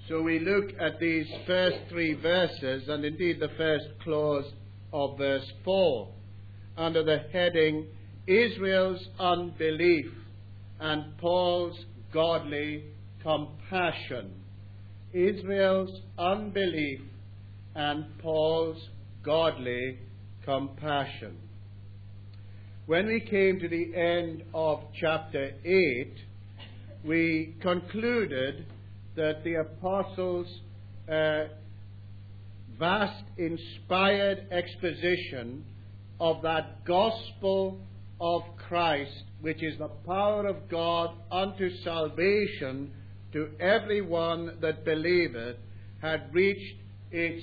So we look at these first three verses, and indeed the first clause of verse 4, under the heading, Israel's unbelief and Paul's godly compassion. Israel's unbelief and Paul's godly compassion. When we came to the end of chapter 8, we concluded that the apostles' vast inspired exposition of that gospel of Christ, which is the power of God unto salvation to everyone that believeth, had reached its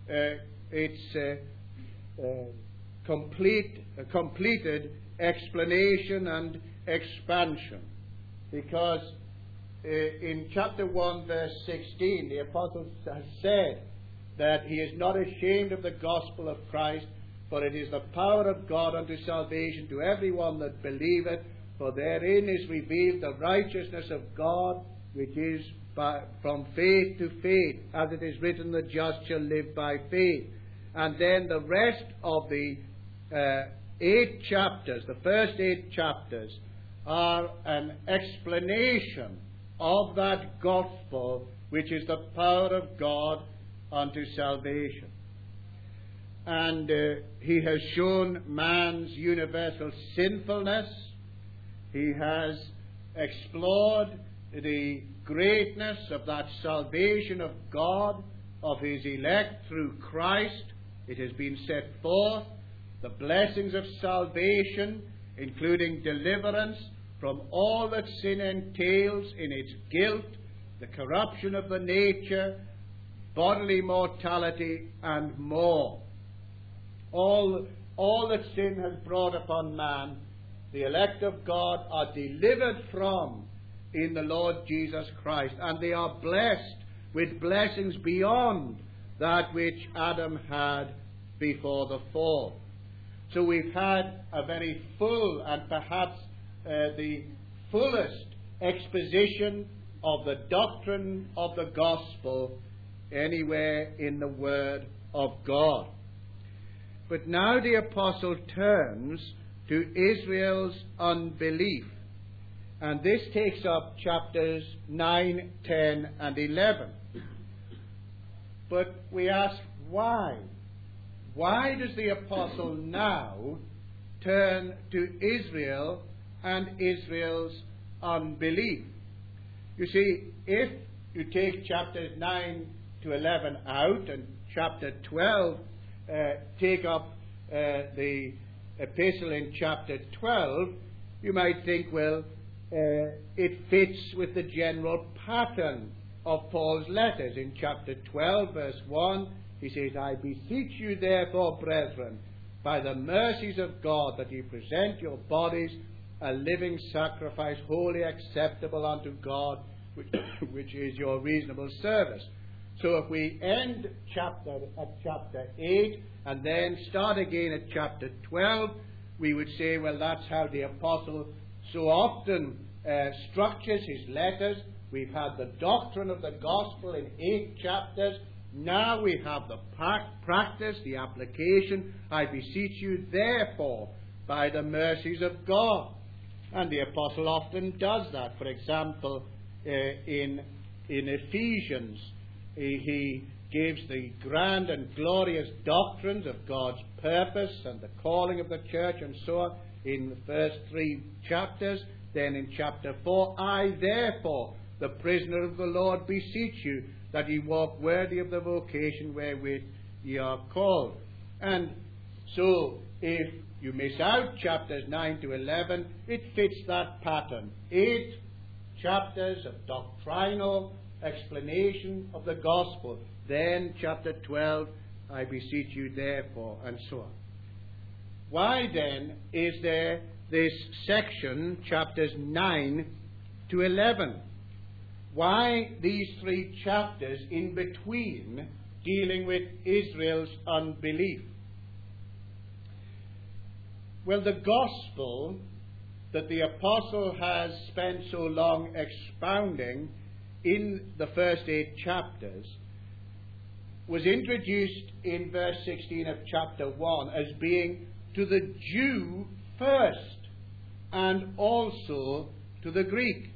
completed explanation and expansion. Because in chapter 1 verse 16 the apostle has said that he is not ashamed of the gospel of Christ, for it is the power of God unto salvation to everyone that believeth, for therein is revealed the righteousness of God, which is from faith to faith, as it is written, the just shall live by faith. And then the rest of the 8 chapters, the first 8 chapters, are an explanation of that gospel, which is the power of God unto salvation. And he has shown man's universal sinfulness. He has explored the greatness of that salvation of God, of his elect through Christ. It has been set forth, the blessings of salvation, including deliverance from all that sin entails in its guilt, the corruption of the nature, bodily mortality, and more. All that sin has brought upon man, the elect of God are delivered from in the Lord Jesus Christ, and they are blessed with blessings beyond that which Adam had before the fall. So we've had a very full and perhaps the fullest exposition of the doctrine of the gospel anywhere in the Word of God. But now the apostle turns to Israel's unbelief, and this takes up chapters 9, 10 and 11. But we ask, why? Why does the apostle now turn to Israel and Israel's unbelief? You see, if you take chapters 9 to 11 out and chapter 12 take up the epistle in chapter 12, you might think, well, it fits with the general pattern of Paul's letters. In chapter 12, verse 1, he says, I beseech you therefore, brethren, by the mercies of God, that ye present your bodies a living sacrifice, wholly acceptable unto God, which is your reasonable service. So if we end at chapter 8 and then start again at chapter 12, we would say, well, that's how the apostle so often structures his letters. We've had the doctrine of the gospel in 8 chapters. Now we have the practice, the application. I beseech you, therefore, by the mercies of God. And the apostle often does that. For example, in Ephesians, he gives the grand and glorious doctrines of God's purpose and the calling of the church and so on in the first 3 chapters. Then in chapter 4, I therefore, the prisoner of the Lord, beseech you that ye walk worthy of the vocation wherewith ye are called. And so if you miss out chapters 9 to 11, it fits that pattern. 8 chapters of doctrinal explanation of the gospel. Then chapter 12, I beseech you therefore, and so on. Why then is there this section, chapters 9 to 11? Why these 3 chapters in between dealing with Israel's unbelief? Well, the gospel that the apostle has spent so long expounding in the first 8 chapters was introduced in verse 16 of chapter 1 as being to the Jew first and also to the Greek.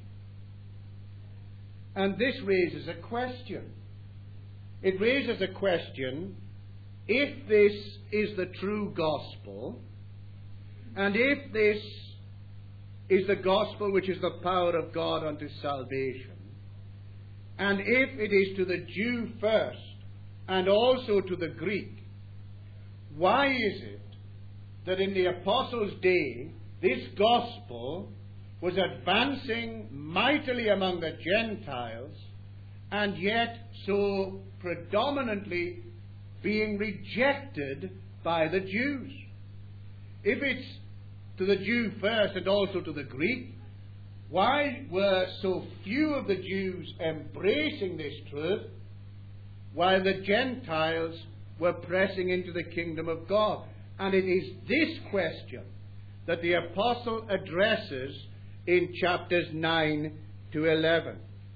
And this raises a question. It raises a question: if this is the true gospel, and if this is the gospel which is the power of God unto salvation, and if it is to the Jew first and also to the Greek, why is it that in the apostles' day this gospel was advancing mightily among the Gentiles and yet so predominantly being rejected by the Jews? If it's to the Jew first and also to the Greek, why were so few of the Jews embracing this truth while the Gentiles were pressing into the kingdom of God? And it is this question that the apostle addresses in chapters 9 to 11.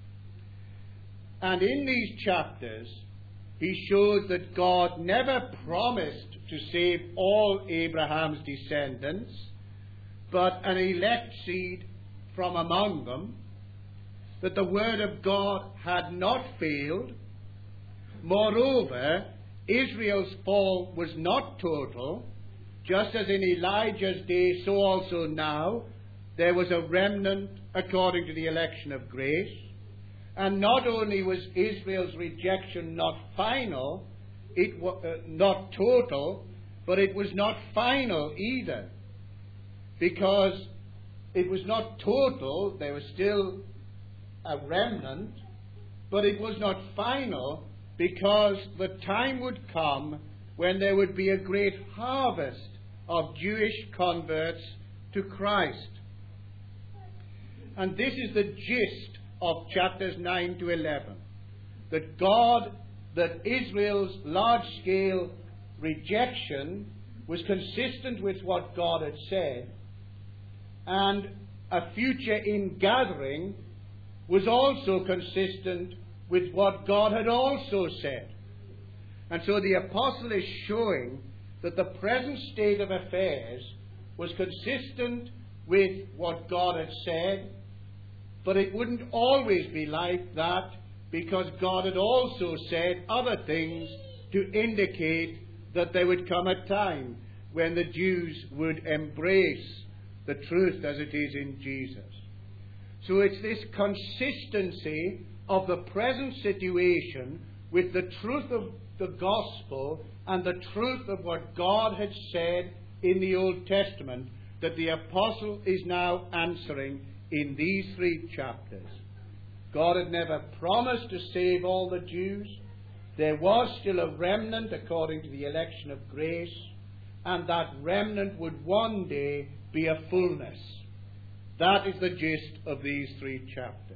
And in these chapters, he shows that God never promised to save all Abraham's descendants, but an elect seed from among them, that the word of God had not failed. Moreover, Israel's fall was not total. Just as in Elijah's day, so also now, there was a remnant according to the election of grace. And not only was Israel's rejection not final, not total, but it was not final either. Because it was not total, there was still a remnant, but it was not final, because the time would come when there would be a great harvest of Jewish converts to Christ. And this is the gist of chapters 9 to 11. That Israel's large-scale rejection was consistent with what God had said, and a future ingathering was also consistent with what God had also said. And so the apostle is showing that the present state of affairs was consistent with what God had said, but it wouldn't always be like that, because God had also said other things to indicate that there would come a time when the Jews would embrace the truth as it is in Jesus. So it's this consistency of the present situation with the truth of the gospel and the truth of what God had said in the Old Testament that the apostle is now answering in these 3 chapters. God had never promised to save all the Jews. There was still a remnant according to the election of grace, and that remnant would one day be a fullness. That is the gist of these 3 chapters.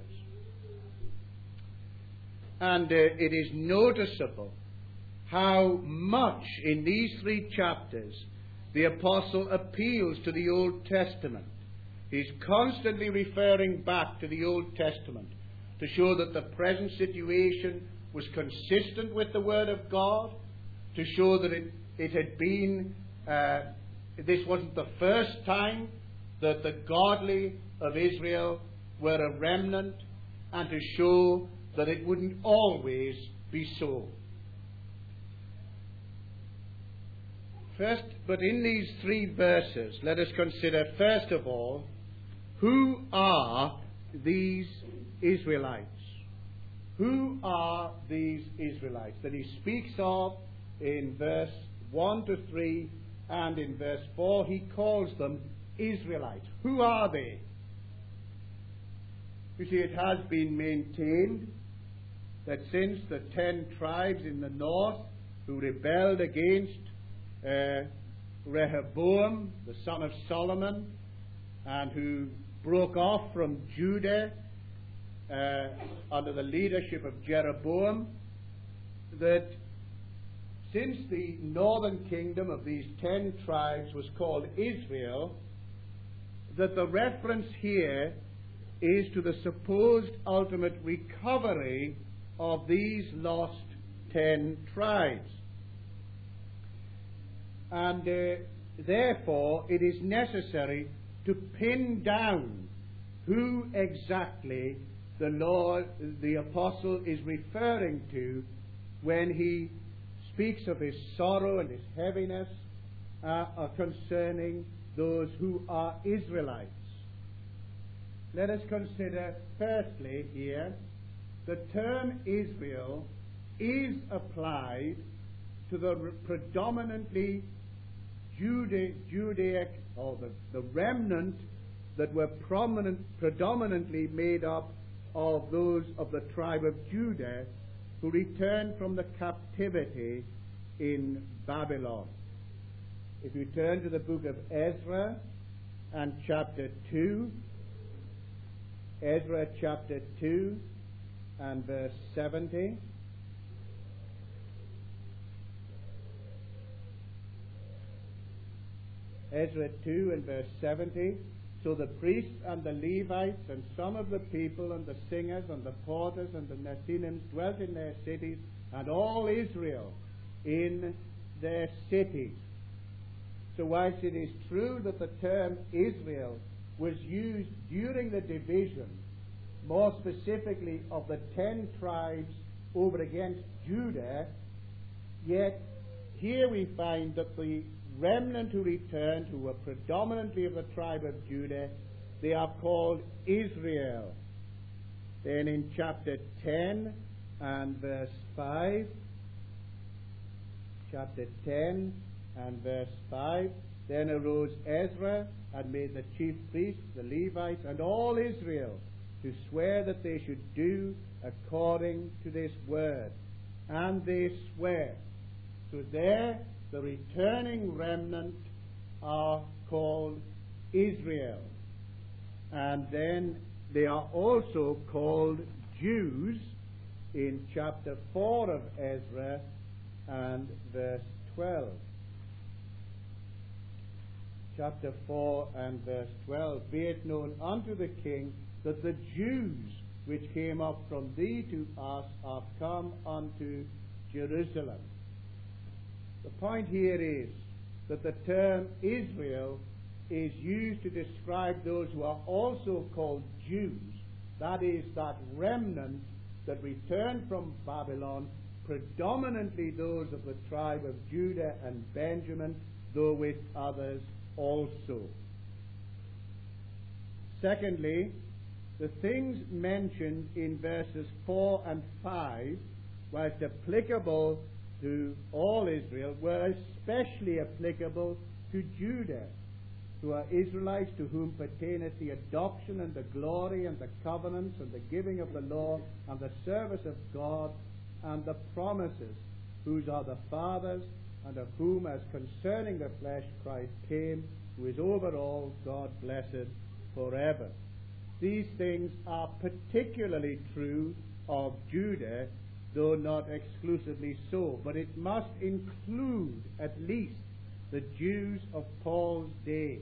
And it is noticeable how much in these 3 chapters the apostle appeals to the Old Testament. He's constantly referring back to the Old Testament to show that the present situation was consistent with the Word of God, to show that it had been, this wasn't the first time that the godly of Israel were a remnant, and to show that it wouldn't always be so. First, but in these 3 verses, let us consider, first of all, who are these Israelites? Who are these Israelites that he speaks of in verse 1 to 3, and in verse 4 he calls them Israelites. Who are they? You see, it has been maintained that since the 10 tribes in the north who rebelled against Rehoboam, the son of Solomon, and who broke off from Judah under the leadership of Jeroboam, that since the northern kingdom of these 10 tribes was called Israel, that the reference here is to the supposed ultimate recovery of these lost 10 tribes. And therefore it is necessary to pin down who exactly the apostle is referring to when he speaks of his sorrow and his heaviness concerning those who are Israelites. Let us consider firstly here the term Israel is applied to the predominantly Judaic, or the remnant that were predominantly made up of those of the tribe of Judah who returned from the captivity in Babylon. If you turn to the book of Ezra and chapter 2, Ezra chapter 2 and verse 70. Ezra 2 and verse 70. So the priests and the Levites and some of the people and the singers and the porters and the Nethinims dwelt in their cities, and all Israel in their cities. So whilst it is true that the term Israel was used during the division, more specifically of the 10 tribes over against Judah, yet here we find that the remnant who returned, who were predominantly of the tribe of Judah, they are called Israel. Then in chapter 10 and verse 5, chapter 10 and verse 5, then arose Ezra and made the chief priests, the Levites, and all Israel to swear that they should do according to this word. And they swear. So there, the returning remnant are called Israel. And then they are also called Jews in chapter 4 of Ezra and verse 12. Chapter 4 and verse 12. Be it known unto the king that the Jews which came up from thee to us are come unto Jerusalem. The point here is that the term Israel is used to describe those who are also called Jews. That is, that remnant that returned from Babylon, predominantly those of the tribe of Judah and Benjamin, though with others also. Secondly, the things mentioned in verses 4 and 5, whilst applicable to all Israel, were especially applicable to Judah, who are Israelites, to whom pertaineth the adoption and the glory and the covenants and the giving of the law and the service of God and the promises, whose are the fathers, and of whom, as concerning the flesh, Christ came, who is over all, God blessed forever. These things are particularly true of Judah, though not exclusively so. But it must include at least the Jews of Paul's day.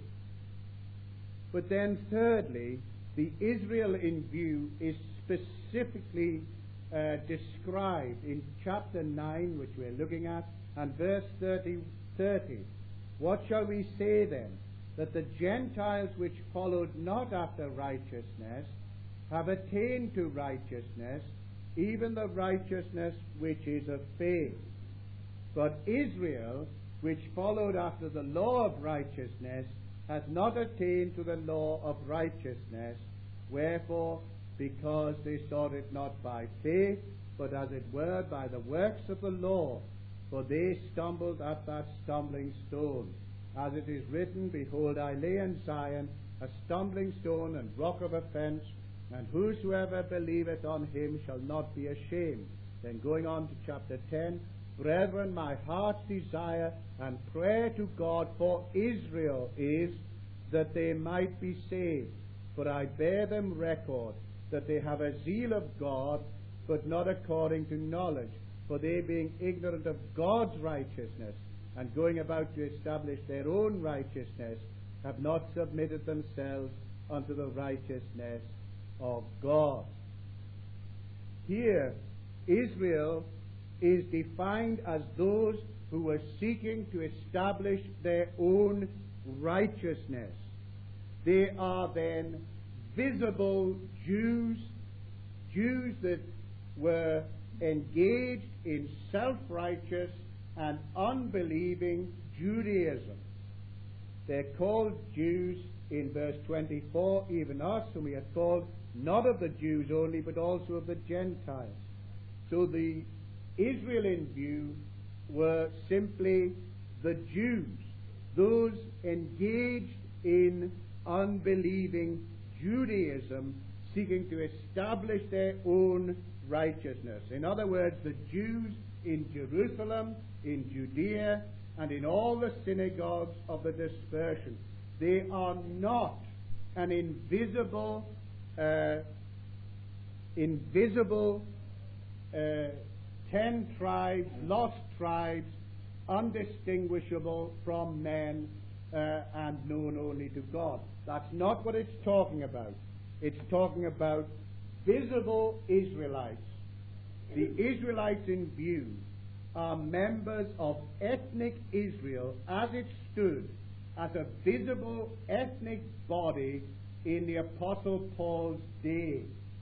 But then thirdly, the Israel in view is specifically described in chapter 9, which we're looking at, and verse 30. What shall we say then? That the Gentiles which followed not after righteousness have attained to righteousness, even the righteousness which is of faith. But Israel, which followed after the law of righteousness, has not attained to the law of righteousness. Wherefore, because they sought it not by faith, but as it were by the works of the law, for they stumbled at that stumbling stone. As it is written, Behold, I lay in Zion a stumbling stone and rock of offense, and whosoever believeth on him shall not be ashamed. Then going on to chapter 10, Brethren, my heart's desire and prayer to God for Israel is that they might be saved. For I bear them record that they have a zeal of God, but not according to knowledge. For they, being ignorant of God's righteousness, and going about to establish their own righteousness, have not submitted themselves unto the righteousness of God. Here, Israel is defined as those who were seeking to establish their own righteousness. They are then visible Jews, Jews that were engaged in self-righteous and unbelieving Judaism. They're called Jews in verse 24, even us, whom we are called not of the Jews only, but also of the Gentiles. So the Israel in view were simply the Jews, those engaged in unbelieving Judaism, seeking to establish their own righteousness. In other words, the Jews in Jerusalem, in Judea, and in all the synagogues of the dispersion. They are not an invisible 10 tribes, lost tribes, undistinguishable from men and known only to God. That's not what it's talking about. It's talking about visible Israelites. The Israelites in view are members of ethnic Israel as it stood as a visible ethnic body in the Apostle Paul's day.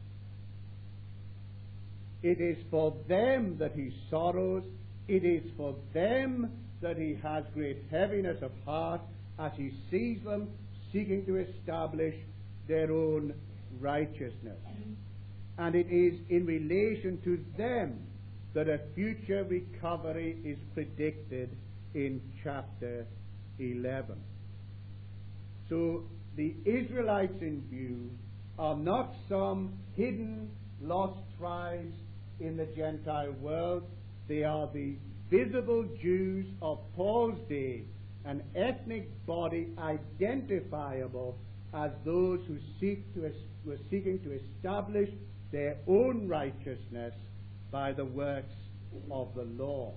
It is for them that he sorrows. It is for them that he has great heaviness of heart as he sees them seeking to establish their own righteousness. And it is in relation to them that a future recovery is predicted in chapter 11. So the Israelites in view are not some hidden lost tribes in the Gentile world. They are the visible Jews of Paul's day, an ethnic body identifiable as those who were seeking to establish their own righteousness by the works of the law.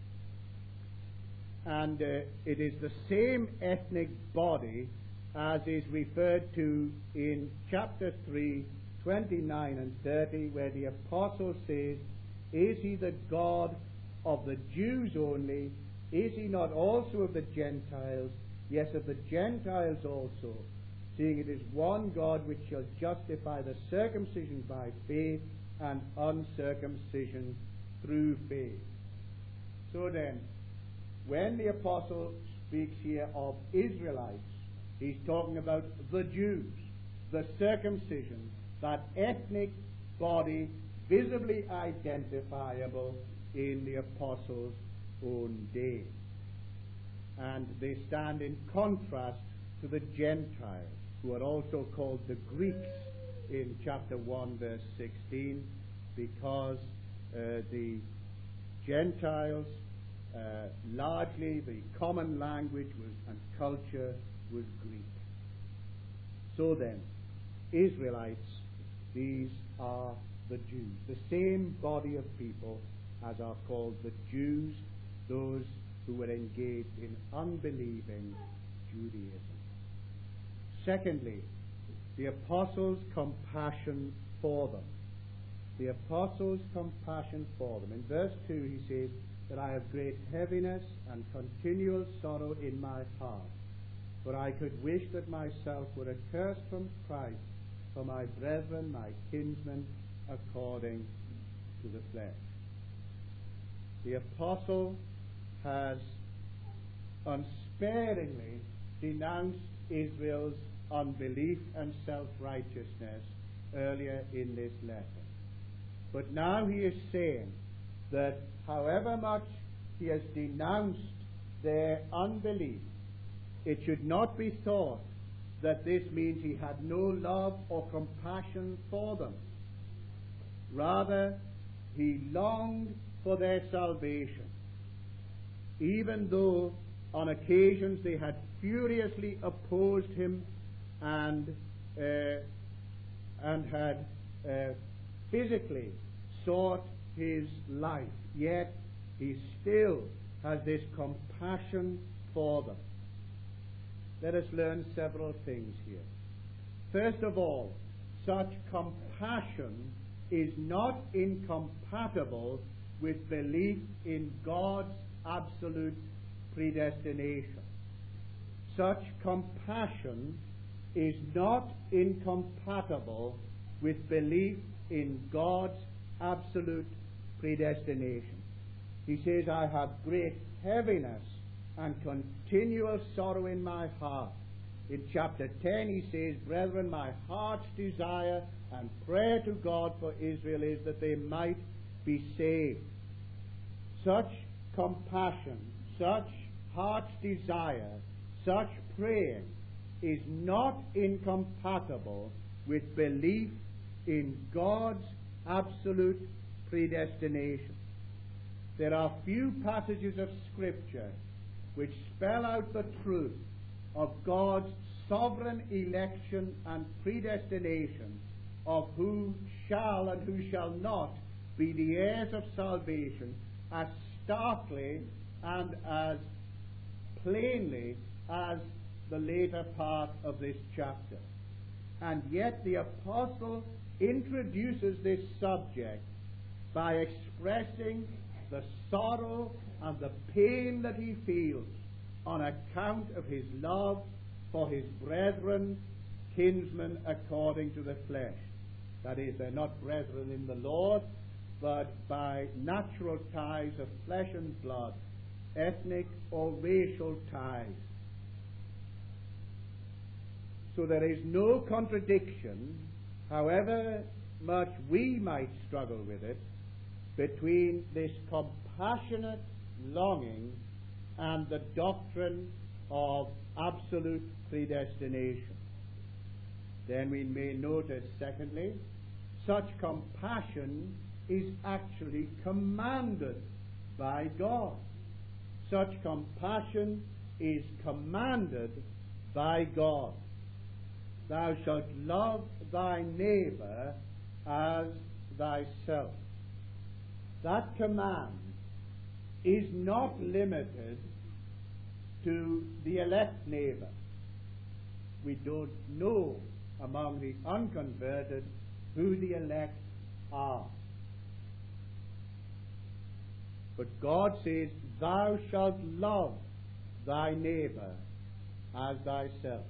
And it is the same ethnic body as is referred to in chapter 3, 29 and 30, where the apostle says, "Is he the God of the Jews only? Is he not also of the Gentiles? Yes, of the Gentiles also, seeing it is one God which shall justify the circumcision by faith and uncircumcision through faith." So then, when the apostle speaks here of Israelites, he's talking about the Jews, the circumcision, that ethnic body visibly identifiable in the apostles' own day. And they stand in contrast to the Gentiles, who are also called the Greeks in chapter 1, verse 16, because the Gentiles, largely the common language and culture was Greek. So then, Israelites, these are the Jews, the same body of people as are called the Jews, those who were engaged in unbelieving Judaism. Secondly, the apostles' compassion for them. The apostles' compassion for them. In verse 2 he says that I have great heaviness and continual sorrow in my heart, for I could wish that myself were accursed from Christ for my brethren, my kinsmen, according to the flesh. The apostle has unsparingly denounced Israel's unbelief and self-righteousness earlier in this letter. But now he is saying that however much he has denounced their unbelief, it should not be thought that this means he had no love or compassion for them. Rather, he longed for their salvation, even though on occasions they had furiously opposed him and had physically sought his life. Yet he still has this compassion for them. Let us learn several things here. First of all, such compassion is not incompatible with belief in God's absolute predestination. Such compassion is not incompatible with belief in God's absolute predestination. He says, I have great heaviness and continual sorrow in my heart. In chapter 10 he says, brethren, my heart's desire and prayer to God for Israel is that they might be saved. Such compassion, such heart's desire, such praying is not incompatible with belief in God's absolute predestination. There are few passages of Scripture which spell out the truth of God's sovereign election and predestination of who shall and who shall not be the heirs of salvation as starkly and as plainly as the later part of this chapter. And yet the apostle introduces this subject by expressing the sorrow and the pain that he feels on account of his love for his brethren, kinsmen according to the flesh. That is, they're not brethren in the Lord, but by natural ties of flesh and blood, ethnic or racial ties. So there is no contradiction, however much we might struggle with it, between this compassionate longing and the doctrine of absolute predestination. Then we may notice, secondly, such compassion is actually commanded by God. Such compassion is commanded by God. Thou shalt love thy neighbor as thyself. That command is not limited to the elect neighbor. We don't know among the unconverted who the elect are. But God says, thou shalt love thy neighbor as thyself.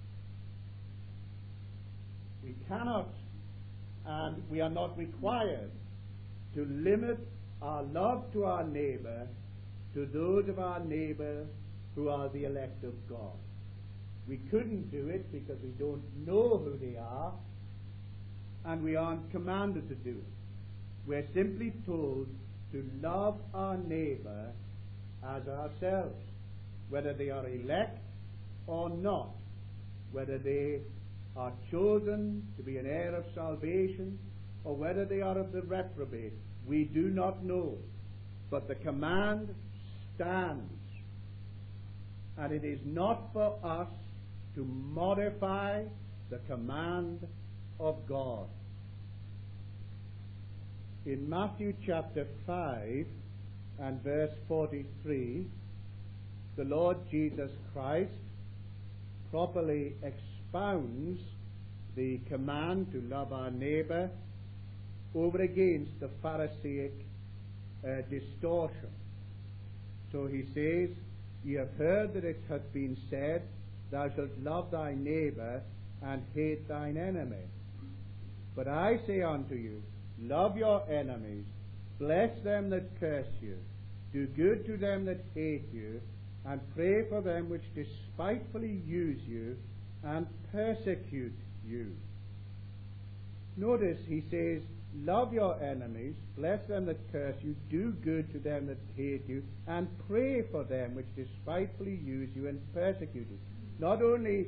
We cannot and we are not required to limit our love to our neighbor to those of our neighbor who are the elect of God. We couldn't do it because we don't know who they are, and we aren't commanded to do it. We're simply told to love our neighbor as ourselves, whether they are elect or not, whether they are chosen to be an heir of salvation or whether they are of the reprobate. We do not know. But the command stands. And it is not for us to modify the command of God. In Matthew chapter 5 and verse 43, the Lord Jesus Christ properly expounds the command to love our neighbor over against the Pharisaic distortion. So he says, ye have heard that it hath been said, thou shalt love thy neighbor and hate thine enemy. But I say unto you, love your enemies, bless them that curse you, do good to them that hate you, and pray for them which despitefully use you and persecute you. Notice he says, love your enemies, bless them that curse you, do good to them that hate you, and pray for them which despitefully use you and persecute you. Not only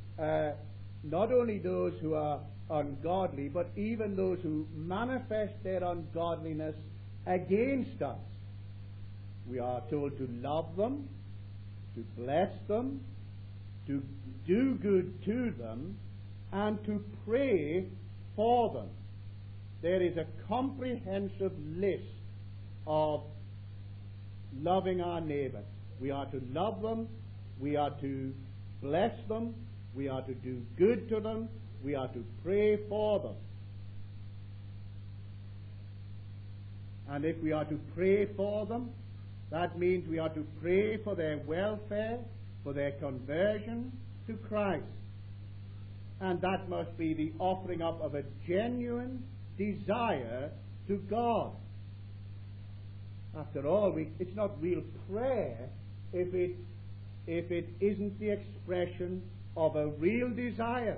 those who are ungodly, but even those who manifest their ungodliness against us. We are told to love them, to bless them, to do good to them, and to pray for them. There is a comprehensive list of loving our neighbor. We are to love them, we are to bless them, we are to do good to them, we are to pray for them. And if we are to pray for them, that means we are to pray for their welfare, for their conversion to Christ. And that must be the offering up of a genuine desire to God. After all, it's not real prayer if it isn't the expression of a real desire.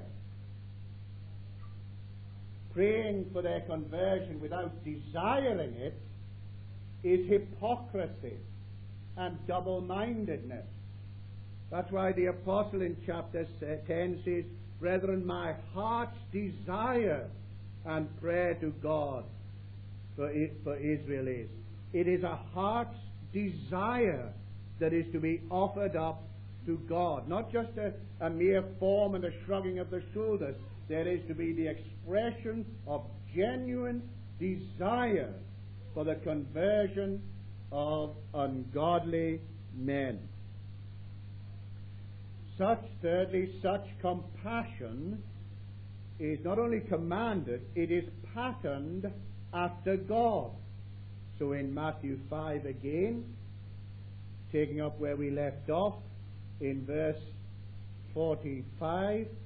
Praying for their conversion without desiring it is hypocrisy and double-mindedness. That's why the apostle in chapter 10 says, "Brethren, my heart's desire and prayer to God for Israel is." It is a heart's desire that is to be offered up to God, not just a mere form and a shrugging of the shoulders. There is to be the expression of genuine desire for the conversion of ungodly men. Thirdly, such compassion is not only commanded, it is patterned after God. So in Matthew 5 again, taking up where we left off in verse 45,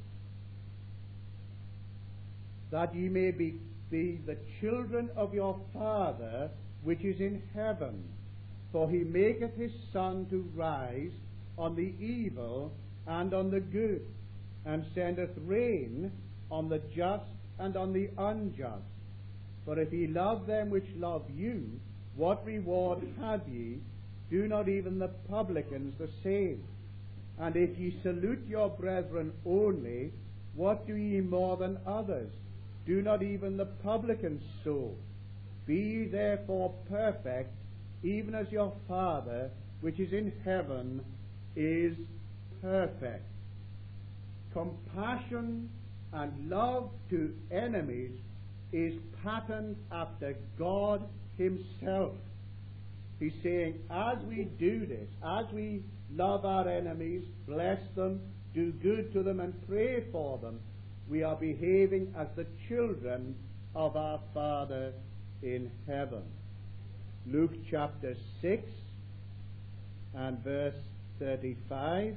that ye may be the children of your Father which is in heaven. For he maketh his sun to rise on the evil and on the good, and sendeth rain on the just and on the unjust. For if ye love them which love you, what reward have ye? Do not even the publicans the same? And if ye salute your brethren only, what do ye more than others? Do not even the publicans so? Be therefore perfect, even as your Father which is in heaven is perfect. Compassion and love to enemies is patterned after God himself. He's saying, as we do this, as we love our enemies, bless them, do good to them and pray for them, we are behaving as the children of our Father in heaven. Luke chapter 6 and verse 35.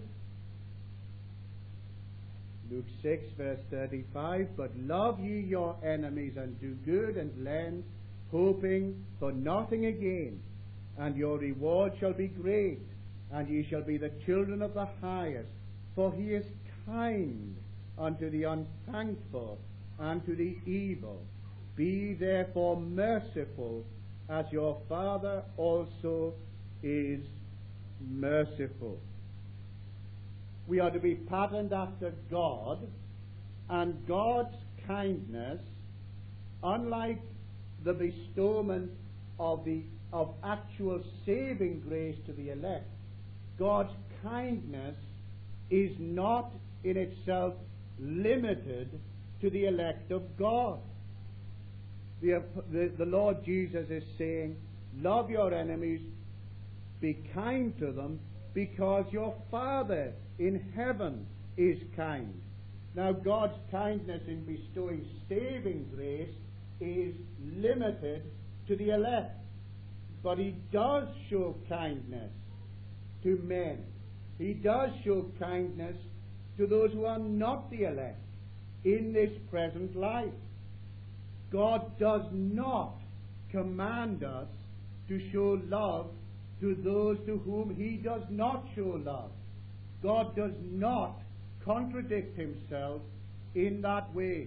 Luke 6 verse 35. But love ye your enemies, and do good and lend, hoping for nothing again, and your reward shall be great, and ye shall be the children of the highest. For he is kind unto the unthankful and to the evil. Be therefore merciful, as your Father also is merciful. We are to be patterned after God, and God's kindness, unlike the bestowment of actual saving grace to the elect, God's kindness is not in itself limited to the elect of God. The Lord Jesus is saying, love your enemies, be kind to them, because your Father in heaven is kind. Now, God's kindness in bestowing saving grace is limited to the elect, but he does show kindness to men. He does show kindness to those who are not the elect in this present life. God does not command us to show love to those to whom he does not show love. God does not contradict himself in that way.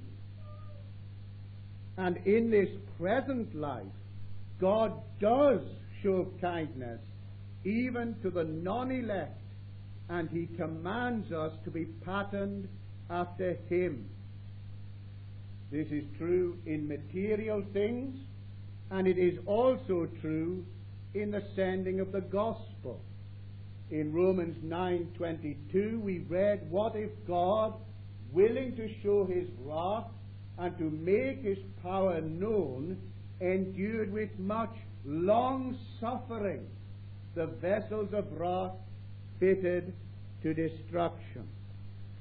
And in this present life, God does show kindness even to the non-elect, and he commands us to be patterned after him. This is true in material things, and it is also true in the sending of the gospel. In Romans 9:22 we read, what if God, willing to show his wrath and to make his power known, endured with much long suffering the vessels of wrath fitted to destruction.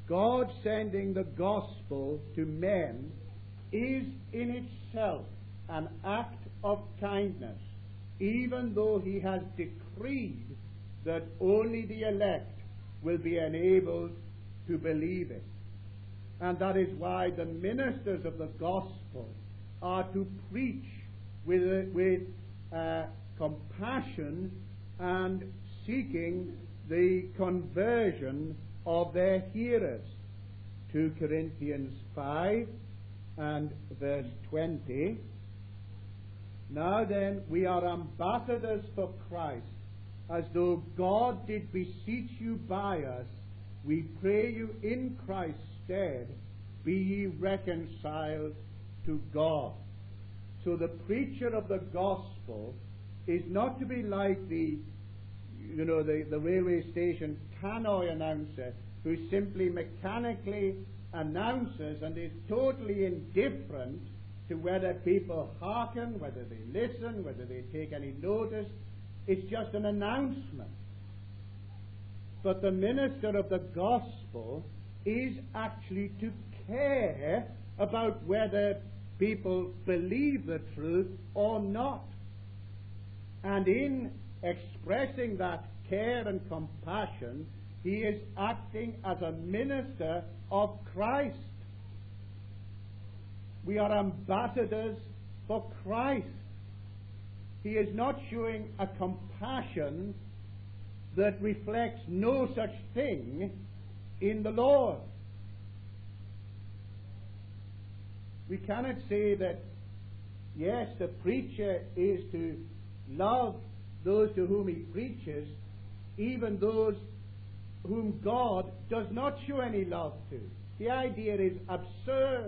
God sending the gospel to men is in itself an act of kindness, even though he has decreed that only the elect will be enabled to believe it. And that is why the ministers of the gospel are to preach with compassion and seeking the conversion of their hearers. 2 Corinthians 5 and verse 20. Now then, we are ambassadors for Christ, as though God did beseech you by us. We pray you in Christ's stead, be ye reconciled to God. So the preacher of the gospel is not to be like the railway station tannoy announcer, who simply mechanically announces and is totally indifferent to whether people hearken, whether they listen, whether they take any notice. It's just an announcement. But the minister of the gospel is actually to care about whether people believe the truth or not. And in expressing that care and compassion, he is acting as a minister of Christ. We are ambassadors for Christ. He is not showing a compassion that reflects no such thing in the Lord. We cannot say that, yes, the preacher is to love those to whom he preaches, even those whom God does not show any love to. The idea is absurd.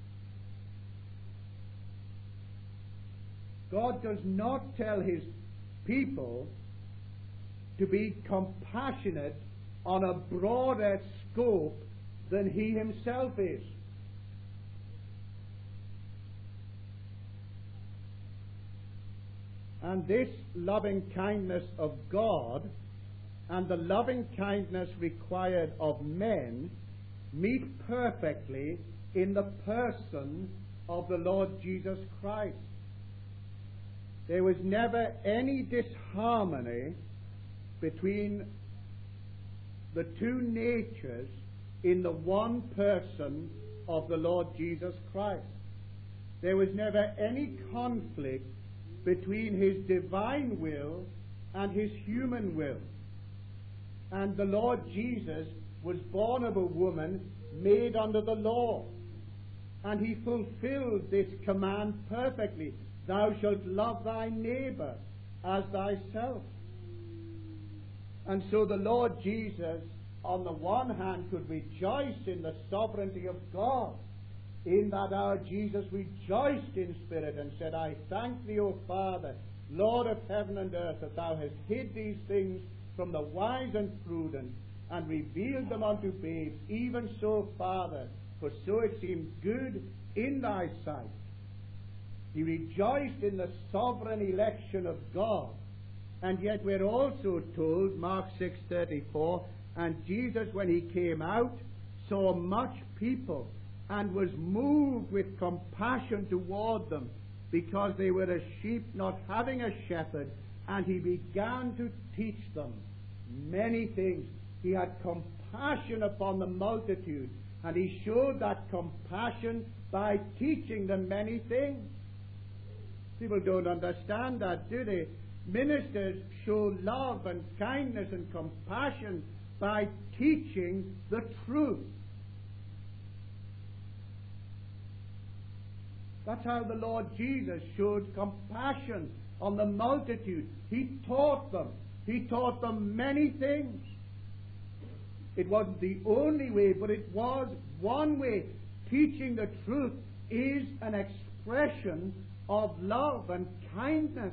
God does not tell his people to be compassionate on a broader scope than he himself is. And this loving kindness of God and the loving kindness required of men meet perfectly in the person of the Lord Jesus Christ. There was never any disharmony between the two natures in the one person of the Lord Jesus Christ. There was never any conflict between his divine will and his human will. And the Lord Jesus was born of a woman made under the law. And he fulfilled this command perfectly. Thou shalt love thy neighbor as thyself. And so the Lord Jesus, on the one hand, could rejoice in the sovereignty of God, in that our Jesus rejoiced in spirit and said, I thank thee, O Father, Lord of heaven and earth, that thou hast hid these things from the wise and prudent, and revealed them unto babes. Even so, Father, for so it seemed good in thy sight. He rejoiced in the sovereign election of God. And yet we're also told, Mark 6:34, and Jesus, when he came out, saw much people, and was moved with compassion toward them, because they were as sheep not having a shepherd, and he began to teach them many things. He had compassion upon the multitude, and he showed that compassion by teaching them many things. People don't understand that, do they? Ministers show love and kindness and compassion by teaching the truth. That's how the Lord Jesus showed compassion on the multitude. He taught them. He taught them many things. It wasn't the only way, but it was one way. Teaching the truth is an expression of love and kindness.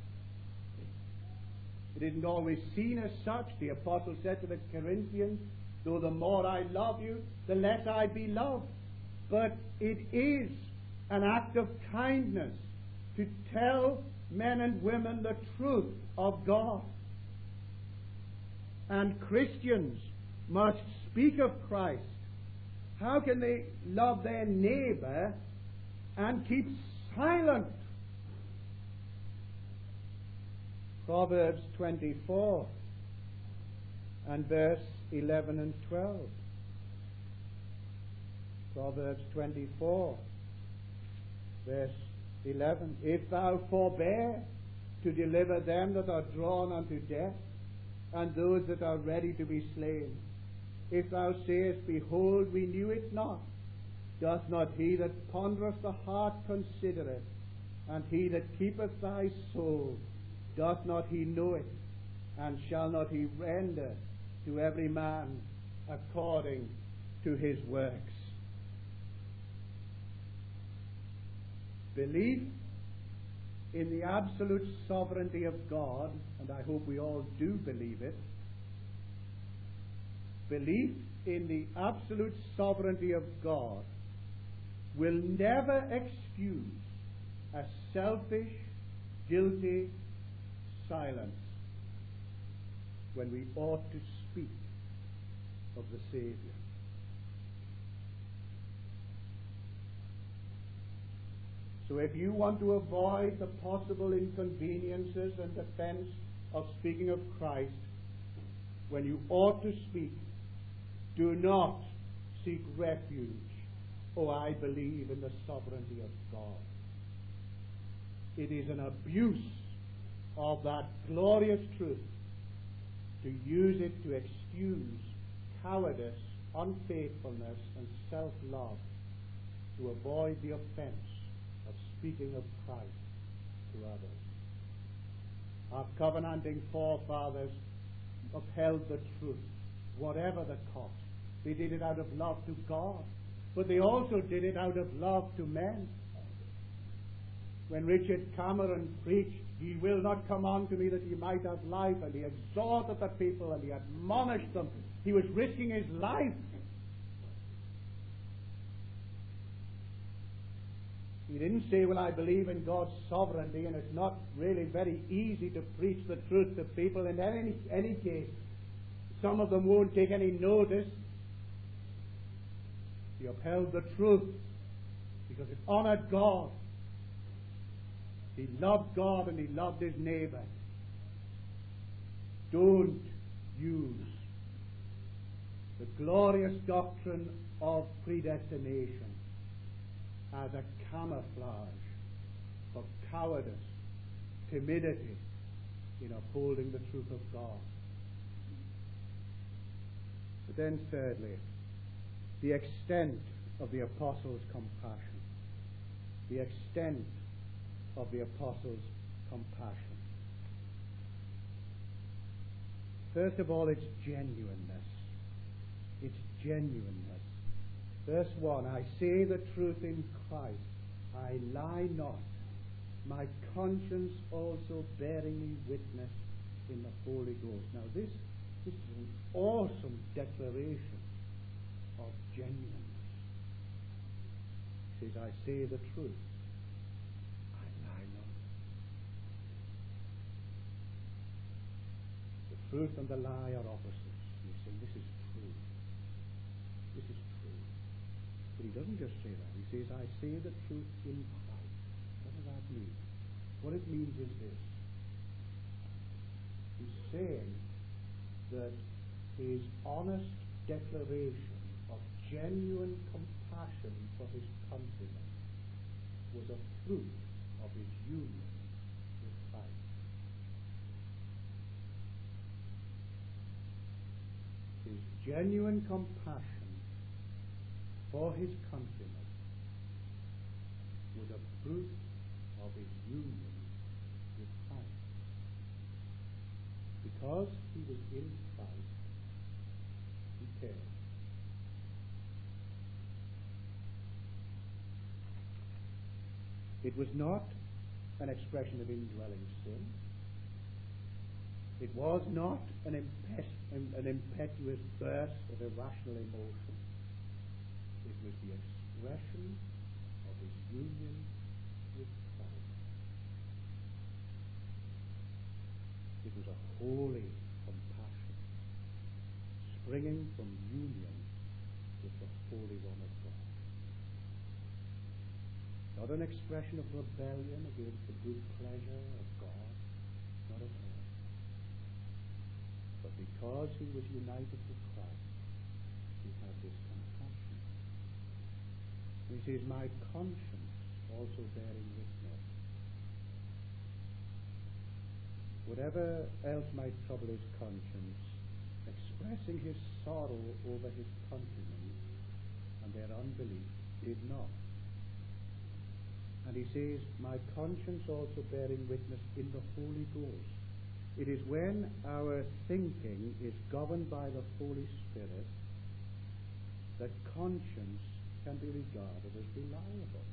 It isn't always seen as such. The apostle said to the Corinthians, though the more I love you, the less I be loved. But it is an act of kindness to tell men and women the truth of God. And Christians must speak of Christ How can they love their neighbor and keep silent? Proverbs 24 and verse 11 and 12. Proverbs 24 verse 11. If thou forbear to deliver them that are drawn unto death, and those that are ready to be slain, if thou sayest, Behold, we knew it not, doth not he that pondereth the heart consider it? And he that keepeth thy soul, doth not he know it? And shall not he render to every man according to his works? Belief in the absolute sovereignty of God, and I hope we all do believe it, belief in the absolute sovereignty of God will never excuse a selfish, guilty silence when we ought to speak of the Saviour. So if you want to avoid the possible inconveniences and offence of speaking of Christ, when you ought to speak, do not seek refuge. Oh, I believe in the sovereignty of God. It is an abuse of that glorious truth to use it to excuse cowardice, unfaithfulness, and self-love, to avoid the offence of speaking of Christ to others. Our covenanting forefathers upheld the truth, whatever the cost. They did it out of love to God, but they also did it out of love to men. When Richard Cameron preached, Ye will not come unto me that ye might have life, and he exhorted the people and he admonished them, he was risking his life. He didn't say, well, I believe in God's sovereignty, and it's not really very easy to preach the truth to people. In any case, some of them won't take any notice. He upheld the truth because it honored God. He loved God and he loved his neighbor. Don't use the glorious doctrine of predestination as a camouflage for cowardice, timidity in upholding the truth of God. But then thirdly, the extent of the apostles' compassion. The extent of the apostles' compassion. First of all, its genuineness. Its genuineness. Verse 1, I say the truth in Christ, I lie not, my conscience also bearing me witness in the Holy Ghost. Now this is an awesome declaration of genuineness. He says, I say the truth, I lie not. The truth and the lie are opposites. You say, this is true. This is true. But he doesn't just say that. He says, I say the truth in Christ. What does that mean? What it means is this. He's saying that his honest declaration of genuine compassion for his countrymen was a fruit of his union with Christ. His genuine compassion for his countrymen was a fruit of his union with Christ. Because he was in Christ, he cared. It was not an expression of indwelling sin. It was not an impetuous burst of irrational emotion. It was the expression of his union with Christ. It was a holy compassion springing from union with the Holy One of God. Not an expression of rebellion against the good pleasure of God, not at all. But because he was united with Christ, he had this compassion. And he says, my conscience also bearing witness. Whatever else might trouble his conscience, expressing his sorrow over his countrymen and their unbelief, did not. And he says, my conscience also bearing witness in the Holy Ghost. It is when our thinking is governed by the Holy Spirit that conscience can be regarded as reliable.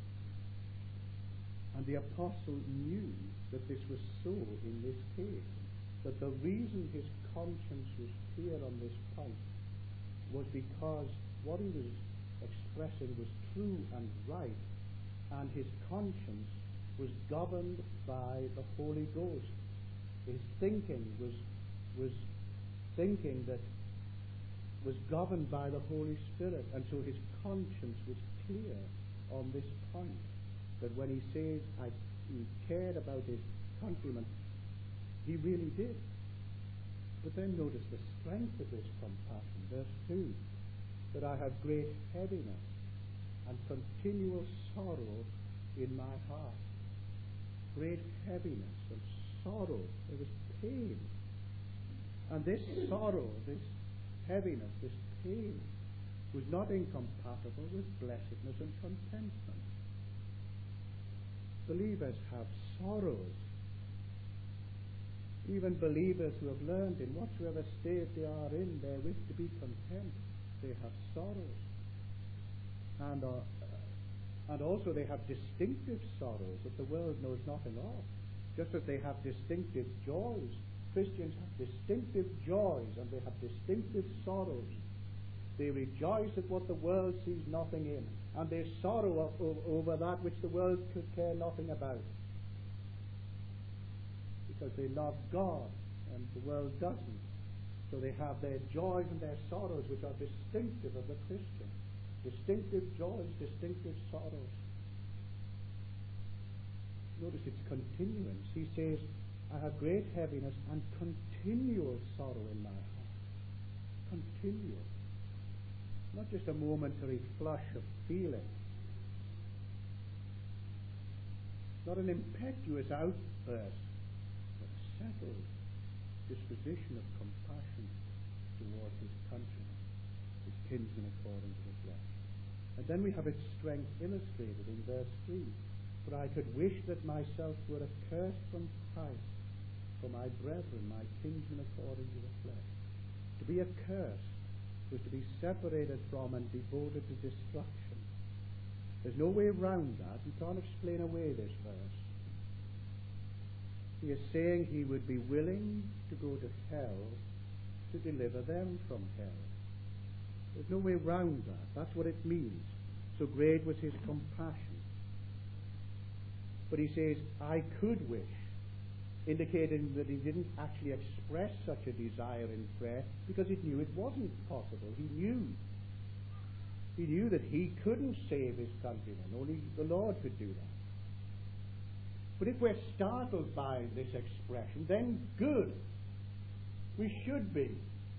And the apostle knew that this was so in this case, that the reason his conscience was clear on this point was because what he was expressing was true and right, and his conscience was governed by the Holy Ghost. His thinking was thinking that was governed by the Holy Spirit, and so his conscience was clear on this point, that when he says he cared about his countrymen, he really did. But then notice the strength of this compassion. Verse 2, that I have great heaviness and continual sorrow in my heart. Great heaviness and sorrow. There was pain. And this sorrow, this heaviness, this pain was not incompatible with blessedness and contentment. Believers have sorrows. Even believers who have learned in whatsoever state they are in, therewith to be content, they have sorrows. And also they have distinctive sorrows that the world knows nothing of. Just as they have distinctive joys, Christians have distinctive joys and they have distinctive sorrows. They rejoice at what the world sees nothing in, and they sorrow over that which the world could care nothing about. Because they love God and the world doesn't. So they have their joys and their sorrows which are distinctive of the Christian. Distinctive joys, distinctive sorrows. Notice its continuance. He says, I have great heaviness and continual sorrow in my heart. Continual. Not just a momentary flush of feeling. Not an impetuous outburst, but a settled disposition of compassion towards his countrymen, his kinsmen according to the flesh. And then we have its strength illustrated in verse 3. For I could wish that myself were accursed from Christ for my brethren, my kinsmen according to the flesh. To be accursed was to be separated from and devoted to destruction. There's no way round that. You can't explain away this verse. He is saying he would be willing to go to hell to deliver them from hell. There's no way round that. That's what it means. So great was his compassion. But he says, I could wish, indicating that he didn't actually express such a desire in prayer because he knew it wasn't possible. He knew that he couldn't save his countrymen. Only the Lord could do that. But if we're startled by this expression, then good. We should be.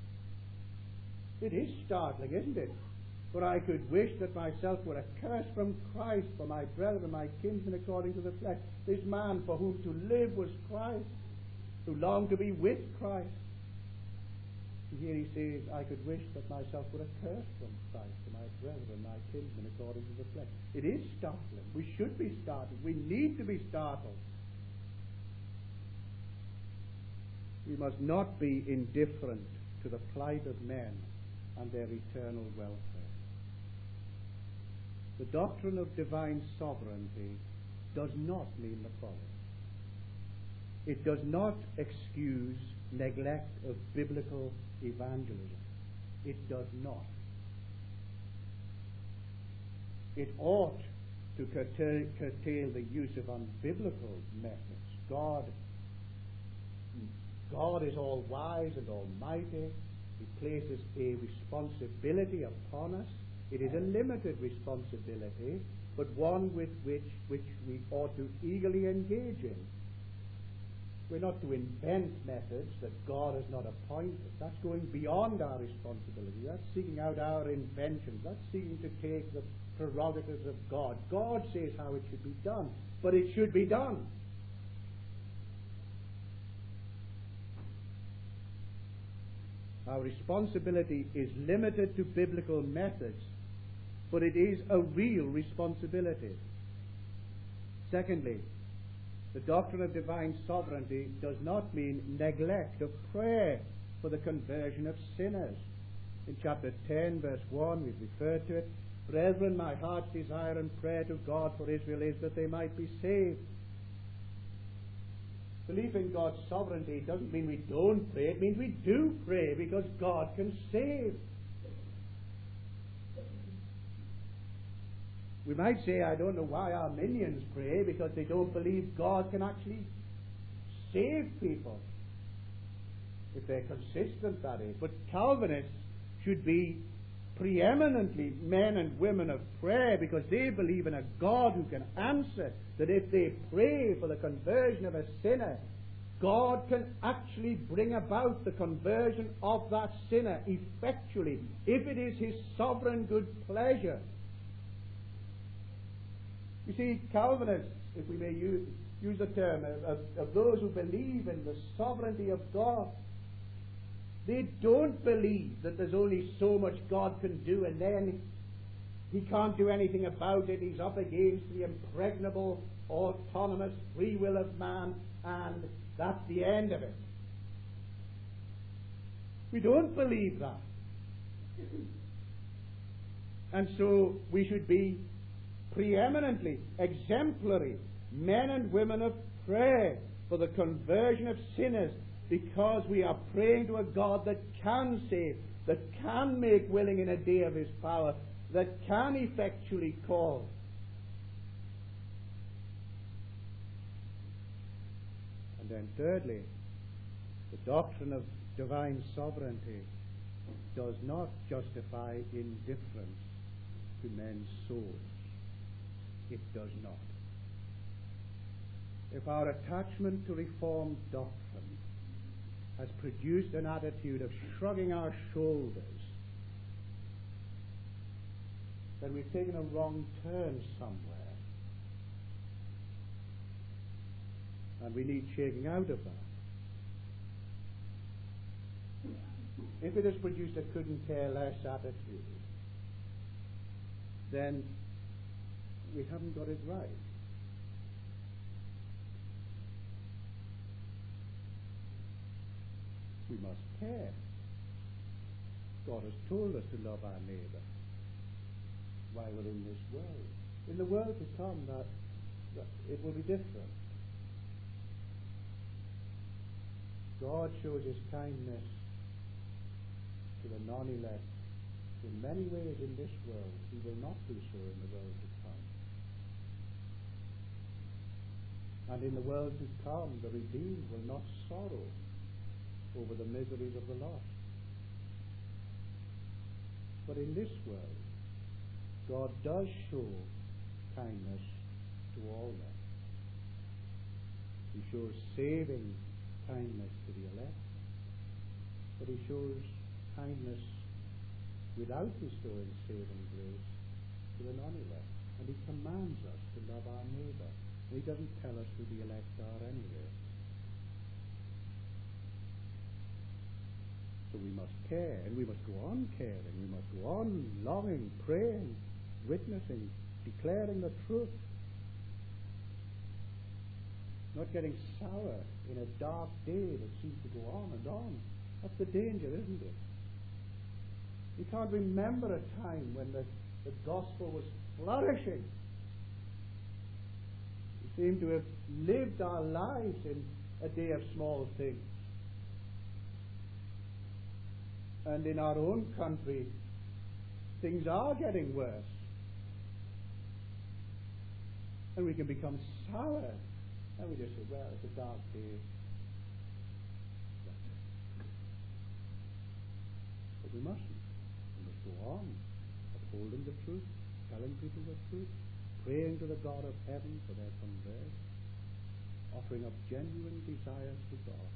It is startling, isn't it? For I could wish that myself were accursed from Christ for my brethren, my kinsmen according to the flesh. This man for whom to live was Christ, who longed to be with Christ. And here he says, I could wish that myself were accursed from Christ for my brethren, my kinsmen according to the flesh. It is startling. We should be startled. We need to be startled. We must not be indifferent to the plight of men and their eternal welfare. The doctrine of divine sovereignty does not mean the following. It does not excuse neglect of biblical evangelism. It does not. It ought to curtail the use of unbiblical methods. God is all wise and almighty. He places a responsibility upon us. It is a limited responsibility, but one with which we ought to eagerly engage in. We're not to invent methods that God has not appointed. That's going beyond our responsibility. That's seeking out our inventions. That's seeking to take the prerogatives of God. God says how it should be done, but it should be done. Our responsibility is limited to biblical methods, but it is a real responsibility. Secondly, the doctrine of divine sovereignty does not mean neglect of prayer for the conversion of sinners. In chapter 10, verse 1, we've referred to it. Brethren, my heart's desire and prayer to God for Israel is that they might be saved. Belief in God's sovereignty doesn't mean we don't pray. It means we do pray because God can save. We might say, I don't know why Arminians pray, because they don't believe God can actually save people. If they're consistent, that is. But Calvinists should be preeminently men and women of prayer, because they believe in a God who can answer, that if they pray for the conversion of a sinner, God can actually bring about the conversion of that sinner effectually, if it is His sovereign good pleasure. You see, Calvinists, if we may use the term, of those who believe in the sovereignty of God, they don't believe that there's only so much God can do and then He can't do anything about it. He's up against the impregnable, autonomous free will of man, and that's the end of it. We don't believe that. And so we should be preeminently exemplary men and women of prayer for the conversion of sinners, because we are praying to a God that can save, that can make willing in a day of His power, that can effectually call. And then thirdly, the doctrine of divine sovereignty does not justify indifference to men's souls. It does not. If our attachment to Reformed doctrine has produced an attitude of shrugging our shoulders, then we've taken a wrong turn somewhere. And we need shaking out of that. If it has produced a couldn't care less attitude, then we haven't got it right. We must care. God has told us to love our neighbour while we're in this world. In the world to come, that it will be different. God shows His kindness to the non-elect in many ways in this world. He will not do so in the world to come. And in the world to come, the redeemed will not sorrow over the miseries of the lost. But in this world, God does show kindness to all men. He shows saving kindness to the elect, but He shows kindness without bestowing saving grace to the non-elect. And He commands us to love our neighbour. He doesn't tell us who the elect are anyway. So we must care, and we must go on caring. We must go on longing, praying, witnessing, declaring the truth. Not getting sour in a dark day that seems to go on and on. That's the danger, isn't it? We can't remember a time when the gospel was flourishing. We seem to have lived our lives in a day of small things. And in our own country, things are getting worse. And we can become sour. And we just say, well, it's a dark day. But we mustn't. We must go on, upholding the truth, telling people the truth, praying to the God of heaven for their conversion, offering up genuine desires to God,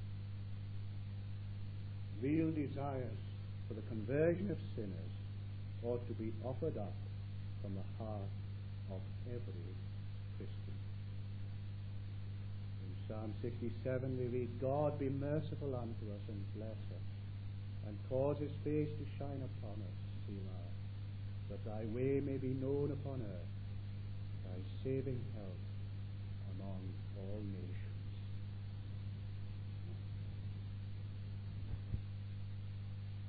real desires for the conversion of sinners ought to be offered up from the heart of every Christian. In Psalm 67 we read, God be merciful unto us and bless us, and cause his face to shine upon us, Selah, that thy way may be known upon earth, thy saving help among all nations.